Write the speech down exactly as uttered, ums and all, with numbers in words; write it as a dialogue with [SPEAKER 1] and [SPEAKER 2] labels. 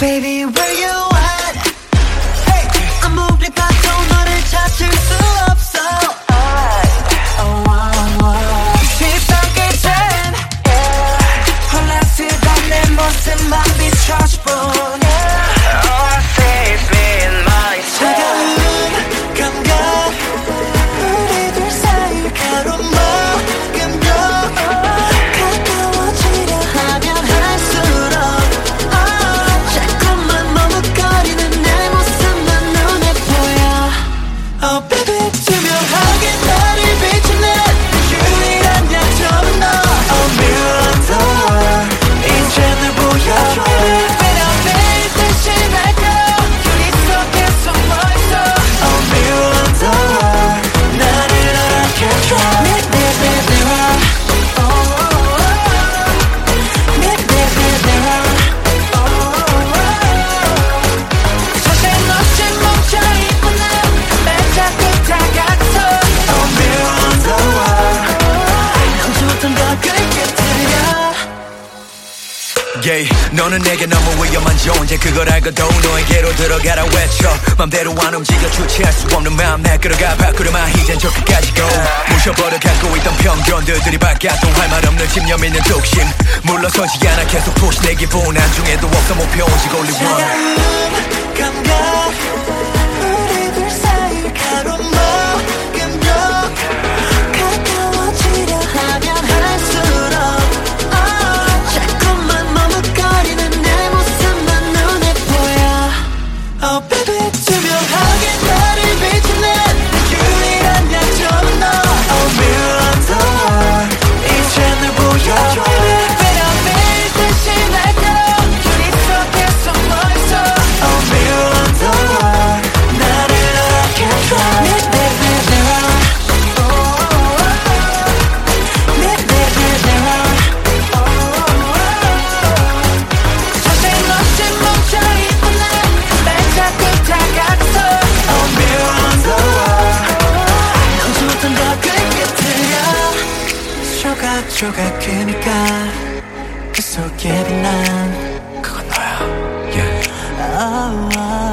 [SPEAKER 1] Baby, where you at? Hey, 아무리 봐도 너를 찾을 수 없어. Alright, oh, oh, oh. 시작이 된 홀라스던 내 모습만 비춰줄 뿐. All I see is me and my 차가운 감각 우리들 사이 가로막으며 가까워지려 하면 할수록 자꾸만 머뭇거리는 내 모습만 눈에 보여. Oh baby, 투명하게 나를 비추는 유일한 약점은 너. Oh mirror on door, 이제 날 보여줘. 왜난 매일 대신할까 유리 속에 숨어있어. Oh mirror on door, 나를 알아채줘. Mirror, mirror, oh, oh, oh. Mirror, mirror, oh, oh, oh. 사실 너쯤 멈춰있고 난 자꾸 다가서. Oh mirror on door, 넌 좋던 걸 그렇게 들려.
[SPEAKER 2] Yeah, 너는 내게 너무 위험한 존재 그걸 알고도 너에게로 들어가라 외쳐 맘대로 안 움직여 주체할 수 없는 마음 날 끌어가 바꾸려마 이젠 저 끝까지 go 부셔버려 갖고 있던 편견들이 바뀌어도 할 말 없는 집념 있는 뚝심 물러서지 않아 계속 push 내 기분 안중에도 없어 목표 오직 only one.
[SPEAKER 1] 차가운 감각 우리들 사이 가로막으며 가까워지려 하면 할수록 자꾸만 머뭇거리는 내 모습만 눈에 보여. Oh baby, 투명하게 나를 비추는 유일한 약점은 너. Oh mirror on door, 이제 날 보여줘. 왜난 매일 대신할까 유리 속에 숨어있어. Oh mirror on door, 나를 알아채줘. Mirror, mirror, oh, oh, oh. Mirror, mirror, oh, oh, oh. 사실 너쯤 멈춰있고 난 자꾸 다가서. Oh mirror on door, 넌 좋던 걸 그렇게 들려. 조각조각 크니까 그 속에 빛난
[SPEAKER 2] 그건 너야. Yeah.
[SPEAKER 1] oh, oh.